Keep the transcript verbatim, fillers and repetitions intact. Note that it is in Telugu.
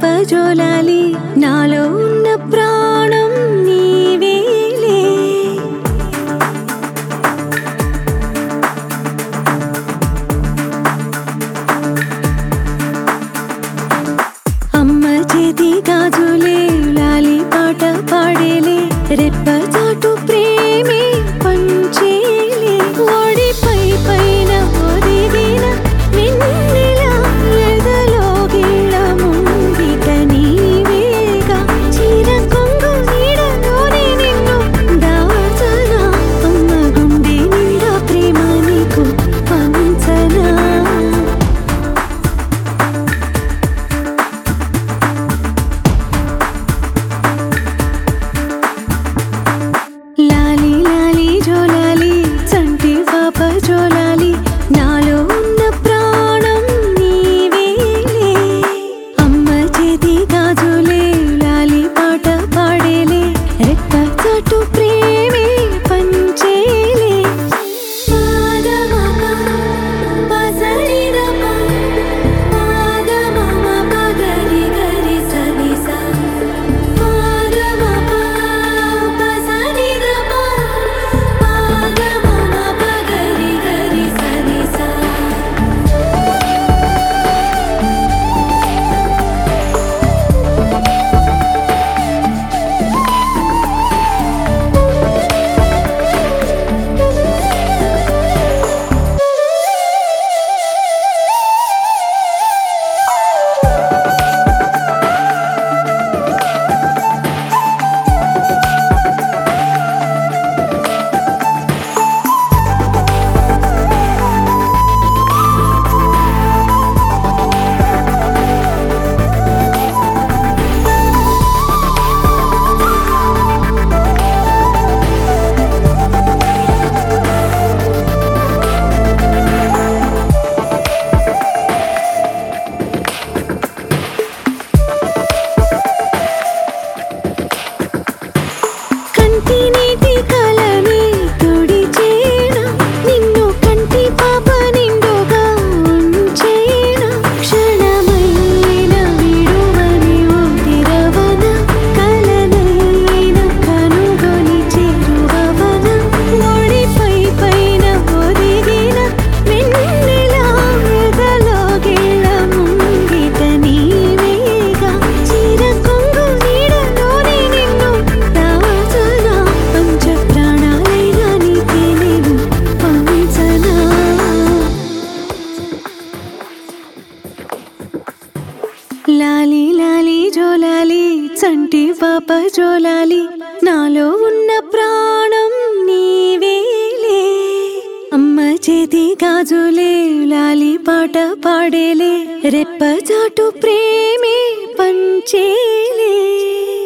జోలాలి నాలో ఉన్న ప్రాణం నీవేలే అమ్మ చేతి గాజులే లాలి పాట పాడేలే రెప్ప చాటు ప్రేమే పంచేలే ఓడిపై పైన ఒదిగిన నిన్నెలా ఎదలో గిళ్ళ ముంగిట నీవేగా చీర కొంగు నీడలోనే నిన్ను దాచనా అమ్మ గుండె నిండా ప్రేమ నీకు పంచనా లాలి లాలి జోలాలి చంటి పాప జోలాలి నాలో ఉన్న ప్రాణం నీవేలే అమ్మ చేతి గాజులే లాలి పాట పాడేలే రెప్ప చాటు ప్రేమే పంచేలే కంటి నీటి కలనే తుడిచేనా నిన్ను కంటి పాప నిండుగా ఉంచేనా క్షణమైన విడువని ఊపిరవన కలనైన కనుగొని చేరువవన ఓడిపై పైన ఒదిగిన వెన్నెలా ఎదలో గిళ్ళ ముంగిట నీవేగా చీర కొంగు నీడలోనే నిన్ను దాచనా పంచ ప్రాణాలైన నీకే నేను పంచనా లాలి లాలి జోలాలి చంటి పాప జోలాలి నాలో ఉన్న ప్రాణం నీవేలే అమ్మ చేతి గాజులే లాలి పాట పాడేలే రెప్ప చాటు ప్రేమే పంచేలే